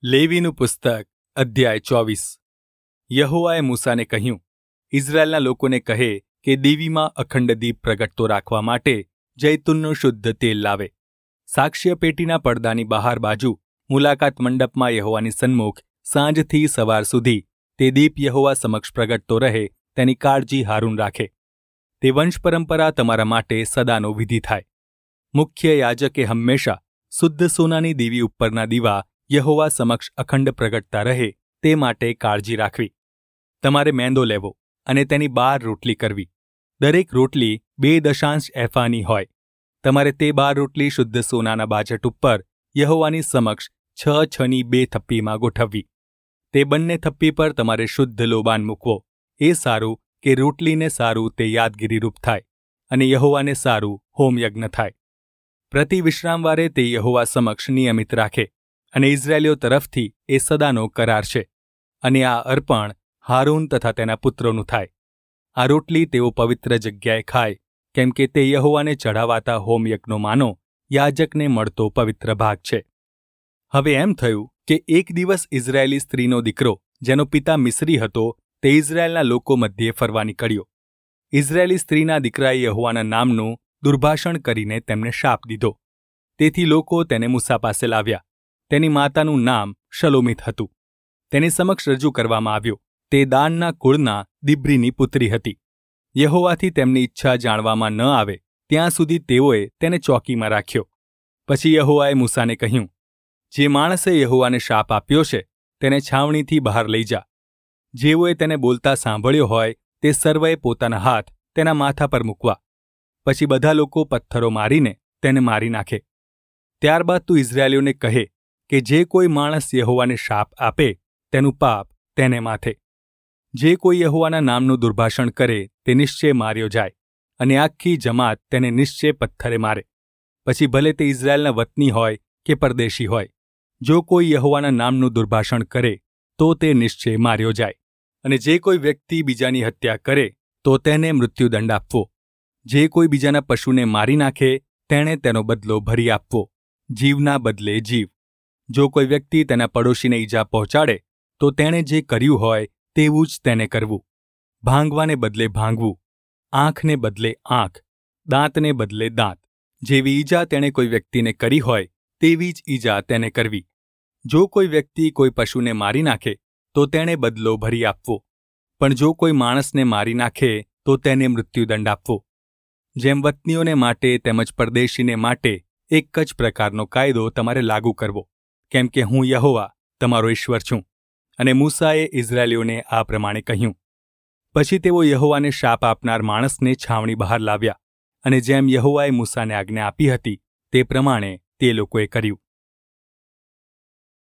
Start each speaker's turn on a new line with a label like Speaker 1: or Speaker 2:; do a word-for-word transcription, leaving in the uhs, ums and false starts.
Speaker 1: લેવીનું પુસ્તક અધ્યાય ચોવીસ. યહોવાએ મૂસાને કહ્યું, ઇઝરાયેલના લોકોને કહે કે દેવીમાં અખંડ દીપ પ્રગટતો રાખવા માટે જૈતુનનું શુદ્ધ તેલ લાવે. સાક્ષ્ય પેટીના પડદાની બહાર બાજુ મુલાકાત મંડપમાં યહોવાની સન્મુખ સાંજથી સવાર સુધી તે દીપ યહોવા સમક્ષ પ્રગટતો રહે તેની કાળજી હારૂન રાખે. તે વંશ પરંપરા તમારા માટે સદાનો વિધિ થાય. મુખ્ય યાજકે હંમેશા શુદ્ધ સોનાની દેવી ઉપરના દીવા યહોવા સમક્ષ અખંડ પ્રગટતા રહે તે માટે કાળજી રાખવી. તમારે મેંદો લેવો અને તેની બાર રોટલી કરવી. દરેક રોટલી બે દશાંશ એફાની હોય. તમારે તે બાર રોટલી શુદ્ધ સોનાના બાજટ ઉપર યહોવાની સમક્ષ છ છની બે થપ્પીમાં ગોઠવવી. તે બંને થપ્પી પર તમારે શુદ્ધ લોબાન મૂકવો. એ સારું કે રોટલીને સારું તે યાદગીરીરૂપ થાય અને યહોવાને સારું હોમયજ્ઞ થાય. પ્રતિ વિશ્રામવારે તે યહોવા સમક્ષ નિયમિત રાખે અને ઇઝરાયેલીઓ તરફથી એ સદાનો કરાર છે. અને આ અર્પણ હારૂન તથા તેના પુત્રોનું થાય. આ રોટલી તેઓ પવિત્ર જગ્યાએ ખાય, કેમ કે તે યહોવાને ચઢાવાતા હોમયજ્ઞોમાંનો યાજકને મળતો પવિત્ર ભાગ છે. હવે એમ થયું કે એક દિવસ ઇઝરાયેલી સ્ત્રીનો દીકરો, જેનો પિતા મિસ્રી હતો, તે ઇઝરાયેલના લોકો મધ્યે ફરવા નીકળ્યો. ઇઝરાયેલી સ્ત્રીના દીકરાએ યહોવાના નામનું દુર્ભાષણ કરીને તેમને શાપ દીધો. તેથી લોકો તેને મૂસા પાસે લાવ્યા. તેની માતાનું નામ શલોમીત હતું. તેની સમક્ષ રજૂ કરવામાં આવ્યો. તે દાનના કુળના દિબ્રીની પુત્રી હતી. યહોવાથી તેમની ઈચ્છા જાણવામાં ન આવે ત્યાં સુધી તેઓએ તેને ચોકીમાં રાખ્યો. પછી યહોવાએ મૂસાને કહ્યું, જે માણસે યહોવાને શાપ આપ્યો છે તેને છાવણીથી બહાર લઈ જા. જેઓએ તેને બોલતા સાંભળ્યો હોય તે સર્વેએ પોતાના હાથ તેના માથા પર મૂકવા. પછી બધા લોકો પથ્થરો મારીને તેને મારી નાખે. ત્યારબાદ તું ઇઝરાયેલીઓને કહે કે જે કોઈ માણસ યહોવાને શાપ આપે તેનું પાપ તેને માથે. જે કોઈ યહોવાના નામનું દુર્ભાષણ કરે તે નિશ્ચય માર્યો જાય અને આખી જમાત તેને નિશ્ચય પથ્થરે મારે. પછી ભલે તે ઇઝરાયેલના વતની હોય કે પરદેશી હોય, જો કોઈ યહોવાના નામનું દુર્ભાષણ કરે તો તે નિશ્ચય માર્યો જાય. અને જે કોઈ વ્યક્તિ બીજાની હત્યા કરે તો તેને મૃત્યુદંડ આપવો. જે કોઈ બીજાના પશુને મારી નાખે તેણે તેનો બદલો ભરી આપવો, જીવના બદલે જીવ. જો કોઈ વ્યક્તિ તેના પડોશીને ઈજા પહોંચાડે તો તેણે જે કર્યું હોય તેવું જ તેને કરવું. ભાંગવાને બદલે ભાંગવું, આંખને બદલે આંખ, દાંતને બદલે દાંત. જેવી ઈજા તેણે કોઈ વ્યક્તિને કરી હોય તેવી જ ઈજા તેને કરવી. જો કોઈ વ્યક્તિ કોઈ પશુને મારી નાખે તો તેણે બદલો ભરી આપવો. પણ જો કોઈ માણસને મારી નાખે તો તેને મૃત્યુદંડ આપવો. જેમ વતનીઓને માટે તેમજ પરદેશીને માટે એક જ પ્રકારનો કાયદો તમારે લાગુ કરવો, કેમ કે હું યહોવા તમારો ઈશ્વર છું. અને મૂસાએ ઇઝરાયેલીઓને આ પ્રમાણે કહ્યું. પછી તેઓ યહોવાને શાપ આપનાર માણસને છાવણી બહાર લાવ્યા અને જેમ યહોવાએ મૂસાને આજ્ઞા આપી હતી તે પ્રમાણે તે લોકોએ કર્યું.